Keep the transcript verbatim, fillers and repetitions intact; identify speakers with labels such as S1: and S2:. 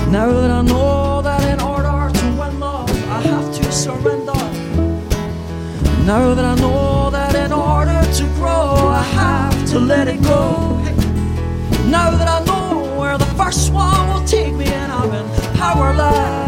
S1: Now that I know that in order to win love I have to surrender. Now that I know that in order to grow I have to let it go. Now that I know where the first one will take me and I'm in powerless.